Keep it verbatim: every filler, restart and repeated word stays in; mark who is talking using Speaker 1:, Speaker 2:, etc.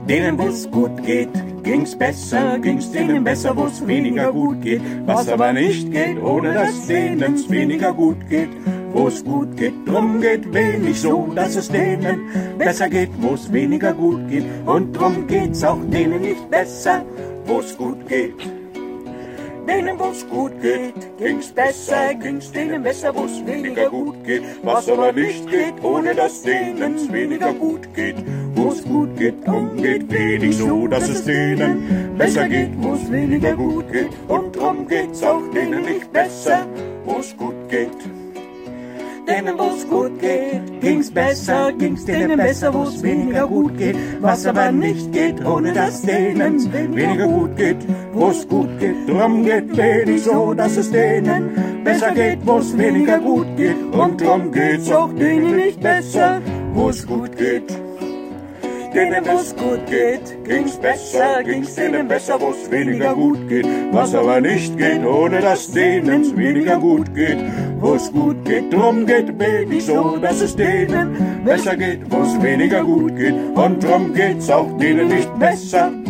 Speaker 1: Denen wo's gut geht, ging's besser, ging's denen besser, wo's weniger gut geht. Was aber nicht geht, ohne dass denen's weniger gut geht. Wo's gut geht, drum geht wenig so, dass es denen besser geht, wo's weniger gut geht. Und drum geht's auch denen nicht besser, wo's gut geht. Denen wo's gut geht, ging's besser, ging's denen besser, wo's weniger gut geht. Was aber nicht geht, ohne dass denen's weniger gut geht. Wo's gut geht, drum geht wenig so, dass es denen besser geht, wo's weniger gut geht. Und drum geht's auch denen nicht besser, wo's gut geht. Denen wo's gut geht, ging's besser, ging's denen besser, wo's weniger gut geht. Was aber nicht geht, ohne dass denen's weniger gut geht. Wo's gut geht, drum geht wenig so, dass es denen besser geht, wo's weniger gut geht. Und drum geht's auch denen nicht besser, wo's gut geht. Denen wo's gut geht, ging's besser, ging's denen besser, wo's weniger gut geht. Was aber nicht geht, ohne dass denen's weniger gut geht. Wo's gut geht, drum geht wenig so, dass es denen besser geht, wo's weniger gut geht. Und drum geht's auch denen nicht besser,